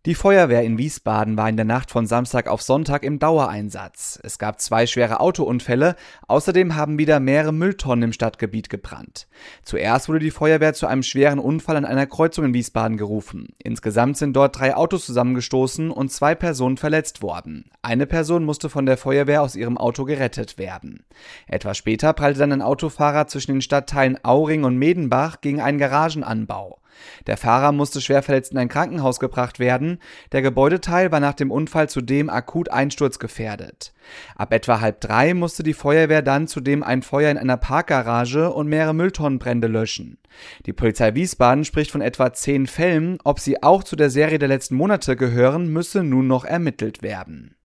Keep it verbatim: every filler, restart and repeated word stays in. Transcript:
Die Feuerwehr in Wiesbaden war in der Nacht von Samstag auf Sonntag im Dauereinsatz. Es gab zwei schwere Autounfälle, außerdem haben wieder mehrere Mülltonnen im Stadtgebiet gebrannt. Zuerst wurde die Feuerwehr zu einem schweren Unfall an einer Kreuzung in Wiesbaden gerufen. Insgesamt sind dort drei Autos zusammengestoßen und zwei Personen verletzt worden. Eine Person musste von der Feuerwehr aus ihrem Auto gerettet werden. Etwas später prallte dann ein Autofahrer zwischen den Stadtteilen Auring und Medenbach gegen einen Garagenanbau. Der Fahrer musste schwer verletzt in ein Krankenhaus gebracht werden. Der Gebäudeteil war nach dem Unfall zudem akut einsturzgefährdet. Ab etwa halb drei musste die Feuerwehr dann zudem ein Feuer in einer Parkgarage und mehrere Mülltonnenbrände löschen. Die Polizei Wiesbaden spricht von etwa zehn Fällen. Ob sie auch zu der Serie der letzten Monate gehören, müsse nun noch ermittelt werden.